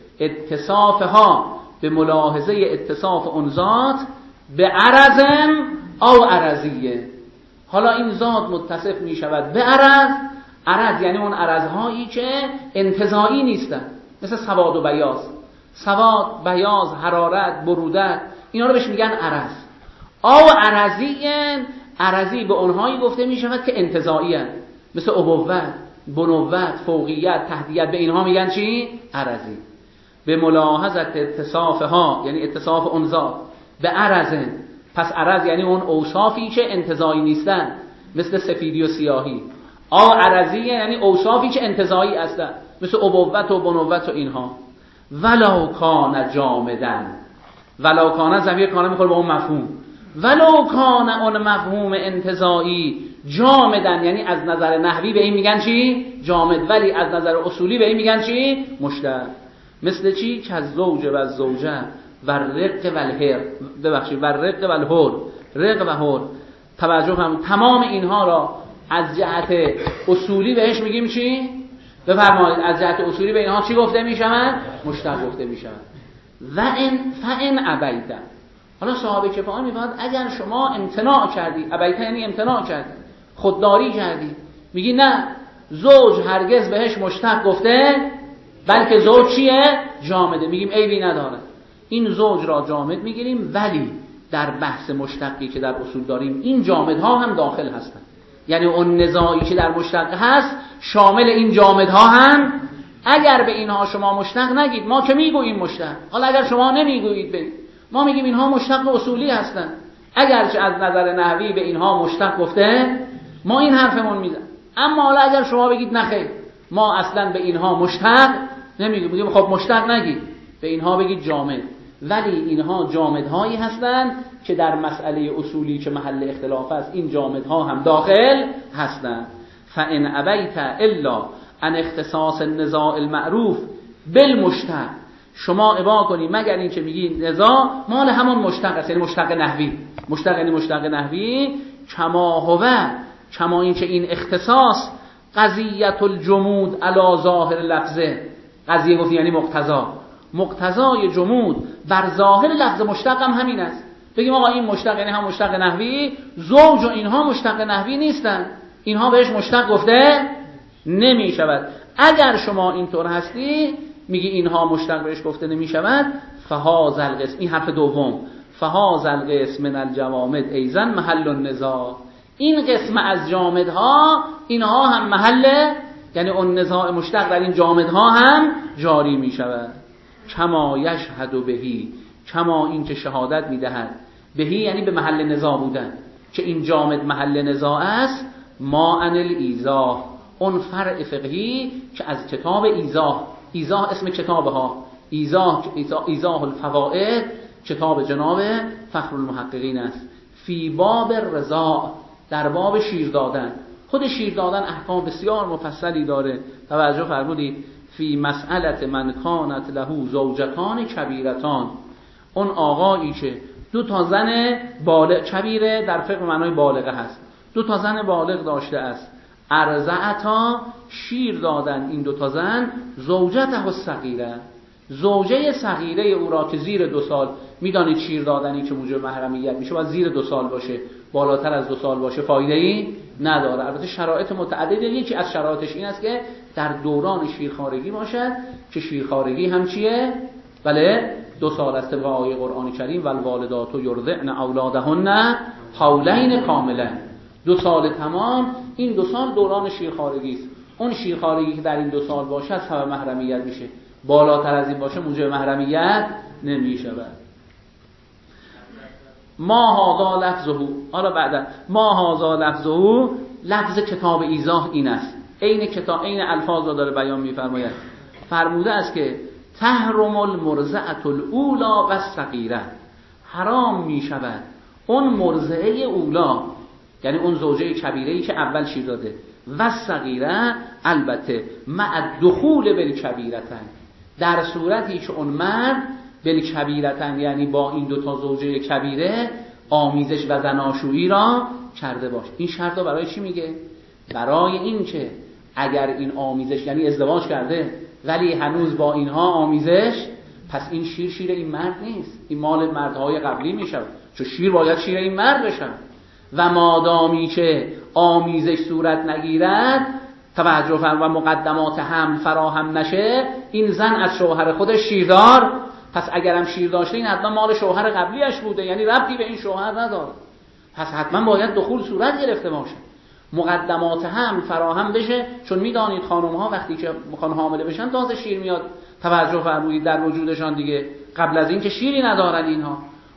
اتصافها، به ملاحظه اتصاف اون ذات به عرضم او عرضیه. حالا این ذات متصف می شود به عرض یعنی اون عرضهایی که انتزاعی نیستن، مثل سواد و بیاض. سواد، بیاض، حرارت، برودت، اینا رو بهش میگن عرض. او عرضی به اونهایی گفته می شود که انتزاعی هستند، مثل ابوت، بنوت، فوقیت، تحدیت. به اینها میگن چی؟ عرضی. به ملاحظت اتصافها یعنی اتصاف اون ذات به عرض. پس عرض یعنی اون اوصافی که انتزاعی نیستن، مثل سفیدی و سیاهی. عرضی یعنی اوصافی که انتزاعی هستن، مثل ابوت و بنوت و اینها. ولو کان جامدن، ولو کان ضمیر کان میخوره به اون مفهوم. ولو کان اون مفهوم انتزاعی جامدن، یعنی از نظر نحوی به این میگن چی؟ جامد، ولی از نظر اصولی به این میگن چی؟ مشتق. مثل چی؟ که از زوج و از زوجه و رق و الهر، ببخشید و رق و الهر، رق و هر. توجه هم تمام اینها را از جهت اصولی بهش میگیم چی؟ بفرمایید از جهت اصولی به اینها چی گفته میشوند؟ مشتق گفته میشوند. فان ابیت. حالا صاحب کفایه میگه اگر شما امتناع کردی، ابیت یعنی امتناع کردی، خودداری کردی، میگی نه زوج هرگز بهش مشتق گفته، بلکه زوج چیه؟ جامده. میگیم عیبی نداره، این زوج را جامد میگیریم، ولی در بحث مشتقی که در اصول داریم این جامدها هم داخل هستن. یعنی اون نزاعی که در مشتق هست شامل این جامدها هم. اگر به اینها شما مشتق نگید، ما که میگوییم مشتق، حالا اگر شما نمیگویید ما میگیم اینها مشتق اصولی هستن، اگرچه از نظر نحوی به اینها مشتق گفته، ما این حرفمون میزن. اما حالا اگر شما بگید نخیر ما اصلا به اینها مشتق نمیگیم، میگیم خب مشتق نگید، به اینها بگید جامد، ولی اینها جامدهایی هستند که در مسئله اصولی که محل اختلاف است این جامدها هم داخل هستند. فان ابیت الا ان اختصاص النزاع المعروف بالمشتق، شما ابا کنی مگر این که میگی نزاع مال همون مشتق است، یعنی مشتق نحوی. مشتق یعنی مشتق نحوی. کما هو، کما این که این اختصاص قضیت الجمود علی ظاهر لفظه، قضیه گفت یعنی مقتضای جمود بر ظاهر لفظ مشتق هم همین است. بگیم آقا این مشتق یعنی هم مشتق نحوی، زوج و اینها مشتق نحوی نیستن، اینها بهش مشتق گفته نمی شود. اگر شما اینطور هستی میگی اینها مشتق بهش گفته نمی شود، فهذا القسم، این حرف دوم، فهذا القسم من الجوامد ایضا محل النزاع، این قسم از جامدها اینها هم محل، یعنی اون نزاع مشتق در این جامدها هم جاری می شود. کما یشهد بهی، کما این که شهادت می دهد، بهی یعنی به محل نزاع بودن، که این جامد محل نزاع است، ما عن الایضاح، اون فرع فقهی که از کتاب ایضاح اسم کتابها، ایضاح الفوائد کتاب جناب فخرالمحققین است. فی باب رضا، در باب شیر دادن. خود شیر دادن احکام بسیار مفصلی داره. توجه فرمودید فی مسئله من کانت له زوجتان کبیرتان، اون آقایی که 2 زن بالغ، کبیره در فقه معنای بالغه هست، 2 زن بالغ داشته است، ارضعتا شیر دادن این 2 زن، زوجته الصغیره، زوجه صغیره او را که زیر 2 سال، میدانید شیر دادنی که موجب محرمیت میشه باید زیر 2 سال باشه، بالاتر از 2 سال باشه فایده ای نداره. البته شرایط متعدده، یکی از شرایطش این است که در دوران شیرخوارگی باشد که شیرخوارگی هم چیه؟ بله 2 سال است طبق آیه قرآن کریم والوالدات یرضعن اولادهن حولین کاملین، 2 سال تمام. این 2 سال دوران شیرخوارگی است. اون شیرخوارگی که در این 2 سال باشد سبب محرمیت میشه، بالاتر از این باشه موجب محرمیت نمیشود. ما هذا لفظه، حالا بعدا ما هذا لفظه، لفظ کتاب ایضاح این است، عین الفاظ را داره بیان میفرماید. فرموده است که تحرم المرضعه الاولى و الصغیره، حرام میشود اون مرضعه اولا، یعنی اون زوجه کبیره‌ای که اول شیر داده، و الصغیره البته مع الدخول بالکبیرتن، در صورتی که اون مرد بالکبیرتن یعنی با این 2 زوجه کبیره آمیزش و زناشویی را کرده باشه. این شرط رو برای چی میگه؟ برای این که اگر این آمیزش یعنی ازدواج کرده ولی هنوز با اینها آمیزش، پس این شیر این مرد نیست، این مال مردهای قبلی میشه، چون شیر باید شیر این مرد بشه. و مادامی که آمیزش صورت نگیرد، توجه فرم، و مقدمات حمل فراهم نشه، این زن از شوهر خودش شیردار، پس اگرم شیر داشته این حتما مال شوهر قبلیش بوده، یعنی ربطی به این شوهر نداره، پس حتما باید دخول صورت گرفته باشه، مقدمات حمل فراهم بشه. چون میدانید خانم ها وقتی که میخوان حامله بشن تازه شیر میاد، توجه فرمایید در وجودشان دیگه، قبل از این که شیری ندارن اینها.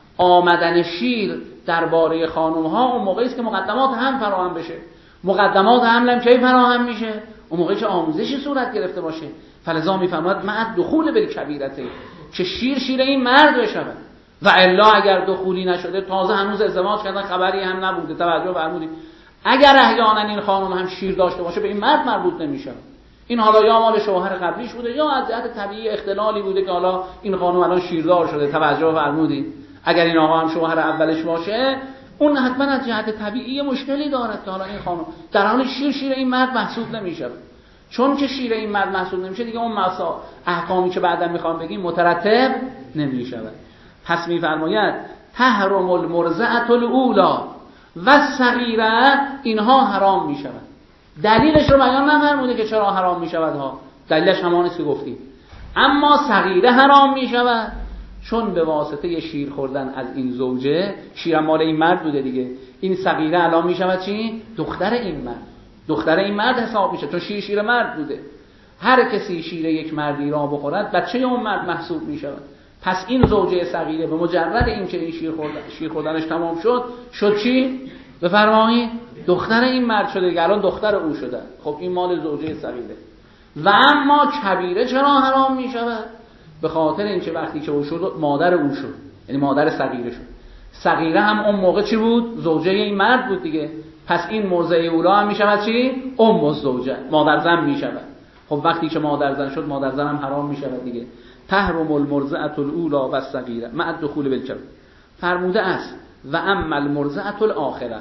آمدن شیر درباره خانم ها اون موقعی است که مقدمات حمل فراهم بشه. مقدمات حمل هم کی فراهم میشه؟ اون موقعی که آموزشی صورت گرفته باشه. فلذا میفرماید مع دخول بالکبیرته، که شیر این مرد بشه، و الا اگر دخولی نشده تازه هنوز ازدواج کردن خبری هم نبوده. توجه فرمودید اگر احیانا این خانم هم شیر داشته باشه به این مرد مربوط نمیشه. این حالا یا مال شوهر قبلیش بوده یا از جهت طبیعی اختلالی بوده که حالا این خانم الان شیردار شده. توجه فرمودید اگر این آقا هم شوهر اولش باشه اون حتما از جهت طبیعی مشکلی دارد که حالا این خانم در حال شیر این مرد محسوب نمیشه. چون که شیر این مرد محسوب نمیشه دیگه اون احکامی که بعدا میخوام بگیم مترتب نمیشه. پس میفرماید تحرم المرضعه الاولی و الصغیره، اینها حرام میشود. دلیلش رو بیان نفرموده که چرا حرام میشود ها، دلیلش همانی که گفتیم. اما صغیره حرام میشود چون به واسطه شیر خوردن از این زوجه، شیر مال این مرد بوده دیگه، این صغیره الان میشود چی؟ دختر این مرد. دختر این مرد حساب میشه چون شیر مرد بوده. هر کسی شیر یک مردی را بخورد بچه اون مرد محسوب میشود. پس این زوجه صغیره به مجرد اینکه این شیر خوردنش تمام شد چی؟ بفرمایید دختر این مرد شده دیگه، الان دختر او شده. خب این مال زوجه صغیره. و اما کبیره چرا حرام میشود؟ به خاطر اینکه وقتی که او شد مادر او شد، یعنی مادر صغیره شد. صغیره هم اون موقع چی بود؟ زوجه این مرد بود دیگه. پس این مرضعه اولا هم میشود چی؟ الزوجه، مادر زن میشود. خب وقتی که مادر زن شد مادر زن هم حرام میشود دیگه. تحرم المرضعه الاولی و الصغیره مع الدخول بالکبیره. فرموده است و اما المرضعه الاخره،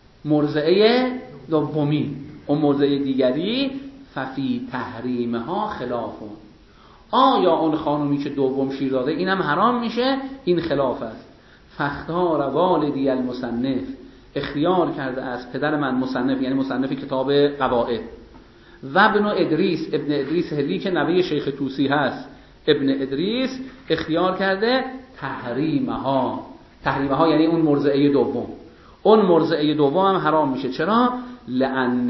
مرضعه دومی، اون مرضعه دیگری، ففی تحریمها خلافون. آیا اون خانومی که دوم شیر داده اینم حرام میشه؟ این خلاف است. فاختار والدی المصنف، اختیار کرده از پدر من مصنف، یعنی مصنف کتاب قواعد، و ابن ادریس هلی که نوه شیخ طوسی هست، ابن ادریس اختیار کرده تحریمها یعنی اون مرضعه دوم. اون مرضعه دوم هم حرام میشه. چرا؟ لأن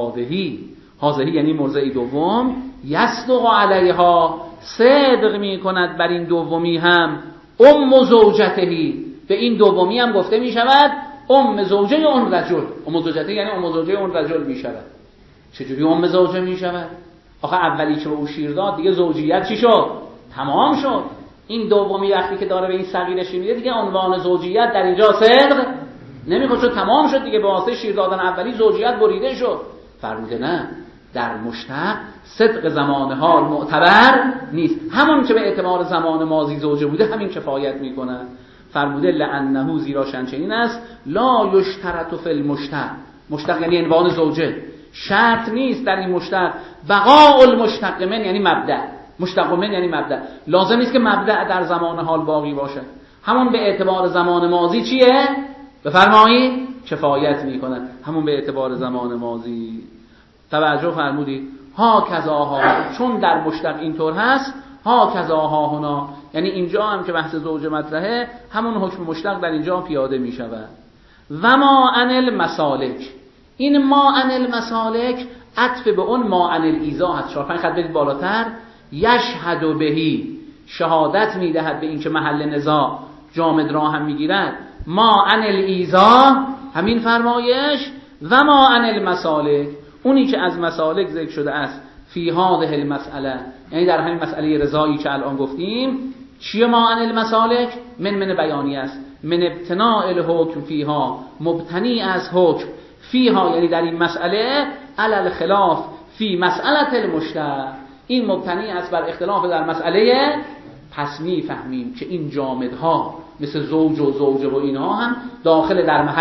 هذه یعنی مرضعه دوم یصدق علیها، صدق میکند بر این دومی هم، زوجتهی، به این دومی هم گفته میشود زوجه اون رجل. زوجته یعنی زوجه اون رجل میشود. چجوری ام زوجه می شود؟ آخه اولی که به او شیر داد دیگه زوجیت چی شد؟ تمام شد. این دومی وقتی که داره به این صغیر شیر میده دیگه عنوان زوجیت در اینجا صدق نمیخواد، شد تمام شد دیگه، به واسطه شیر دادن اولی زوجیت بریده شد. فرموده نه، در مشتق صدق زمان حال معتبر نیست، همون که به اعتبار زمان ماضی زوجه بوده همین کفایت میکنه. فرموده لعنه، زیرا شنچنین است، لا یشترط فی المشتق، مشتق یعنی عنوان زوجه، شرط نیست در این مشتق بقاء المشتق من یعنی مبدأ، مشتق من یعنی مبدأ، لازم نیست که مبدأ در زمان حال باقی باشه، همون به اعتبار زمان ماضی چیه؟ بفرمایید کفایت میکنه، همون به اعتبار زمان ماضی. توجه فرمودید؟ ها کذاها، چون در مشتق اینطور هست، ها کذاها هنا، یعنی اینجا هم که بحث زوجه مطرحه همون حکم مشتق در اینجا پیاده می شود. و ما عن المسالک، این ما عن المسالک عطف به اون ما عن الایذا هست. 4-5 خط برید بالاتر، یشهد بهی، شهادت میدهد به این که محل نزاع جامد را هم میگیرد. ما عن الایذا همین فرمایش، و ما عن المسالک اونی که از مسالک ذکر شده است، فی هذه المسئله، یعنی در همین مسئله رضایی که الان گفتیم. چیه ما عن المسالک؟ من بیانی است، من ابتناء الحکم فیها، مبتنی از حکم فیها یعنی در این مسئله، علی الخلاف فی مسئله المشتق، این مبتنی است بر اختلاف در مسئله. پس میفهمیم که این جامدها مثل زوج و زوجه و اینها هم داخل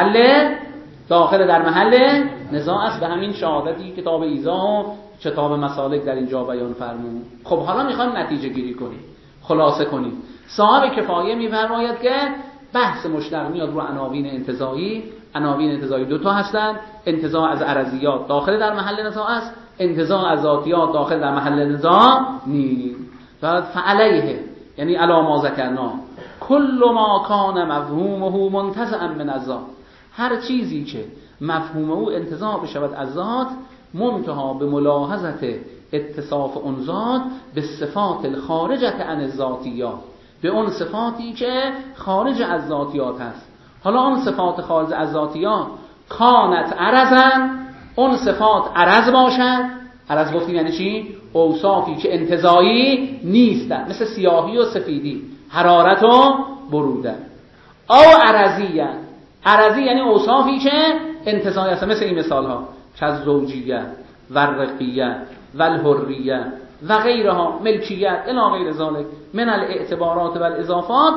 در محل نزاع است. به همین شهادتی کتاب ایذا و کتاب مسالک در اینجا بیان فرمود. خب حالا میخوایم نتیجه گیری کنیم، خلاصه کنیم. صاحب کفایه میفرماید که بحث مشتق میاد رو عناوین انتزاعی. عناوین انتزاعی 2 تا هستند، انتزاع از عرضیات داخل در محل نزاع است، انتزاع از ذاتیات داخل در محل نزاع نیست. فعلیه یعنی علی ما ذکرنا، کل ما کان مفهومه منتزعا من الذات، هر چیزی که مفهوم او انتزاع بشود از ذات، منتها به ملاحظت اتصاف اون ذات به صفات الخارجه عن الذاتیات، به اون صفاتی که خارج از ذاتیات هست. حالا اون صفات خارج از ذاتیات کانت عرضن، اون صفات عرض باشد. عرض گفتیم یعنی چی؟ اوصافی که انتزاعی نیستن، مثل سیاهی و سفیدی، حرارت و بروده. او عرضیه، عرضی یعنی اوصافی که انتزاعی هستن، مثل این مثال ها که از زوجیه و رقیه و الحریه و غیرها، ملکیت الی غیر ذالک من الاعتبارات و الاضافات،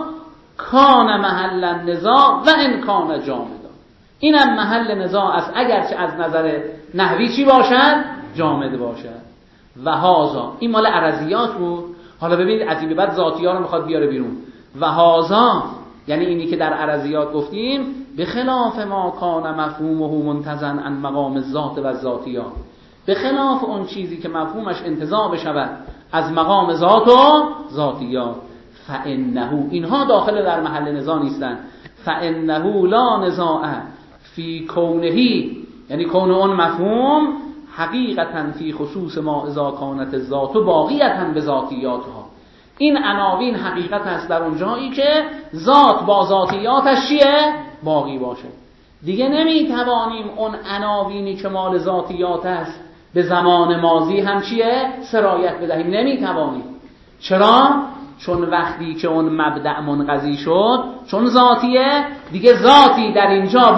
کان محل النزاع و ان کان جامدا، اینم محل نزاع است اگرچه از نظر نحوی چی باشد؟ جامد باشد. و هازا، این مال عرضیات بود. حالا ببینید از این به بعد ذاتیات رو میخواد بیاره بیرون. و هازا یعنی اینی که در عرضیات گفتیم، به خلاف ما کان مفهومه منتزعا عن مقام الذات و الذاتیات، به خلاف اون چیزی که مفهومش انتزاع بشود از مقام ذات و ذاتیات. فانه، اینها داخل در محل نزاع نیستن. فانه لا نزاع فی کونهی، یعنی کون اون مفهوم حقیقتا فی خصوص ما اذا کانت الذات باقیتا به ذاتیاتها. این عناوین حقیقت است در اون جایی که ذات با ذاتیاتش چیه؟ باقی باشه. دیگه نمیتوانیم اون عناوینی که مال ذاتیات است به زمان ماضی هم چیه؟ سرایت بدهیم. نمیتوانیم. چرا؟ چون وقتی که اون مبدأ منقضی شد، چون ذاتیه، دیگه ذاتی در اینجا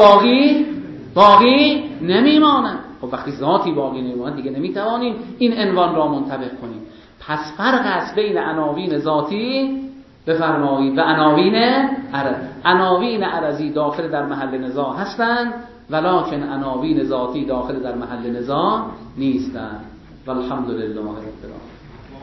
باقی نمیماند. خب وقتی ذاتی باقی نمیماند دیگه نمیتوانیم این عنوان را منطبق کنیم. پس فرق است بین عناوین ذاتی بفرمایید و عناوین عرض. عناوین عرضی داخل در محل نزاع هستند، ولکن عناوین ذاتی داخل در محل نزاع نیستند. والحمدلله رب العالمین.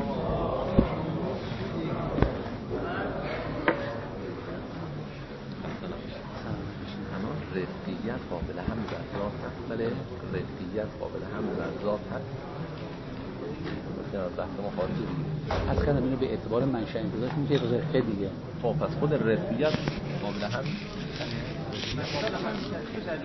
رفعیت قابل هم در ذات هست، ولی رفعیت قابل هم در ذات هست. بحث ما خارجی دیگه. از کنم اینو به اعتبار منشأ انتزاعش میشه رفعه دیگه. خب پس خود رفعیت قابل هم